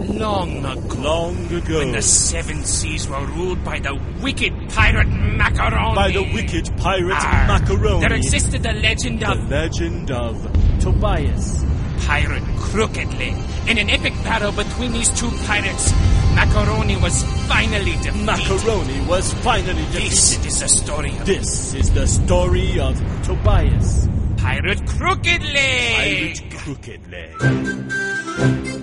Long ago. Long ago. When the seven seas were ruled by the wicked pirate Macaroni. By the wicked pirate Macaroni. There existed the legend of... The legend of Tobias. Pirate Crooked Leg. In an epic battle between these two pirates, Macaroni was finally defeated. Macaroni was finally defeated. This is the story of... This is the story of Tobias. Pirate Crooked Leg. Pirate Crooked Leg.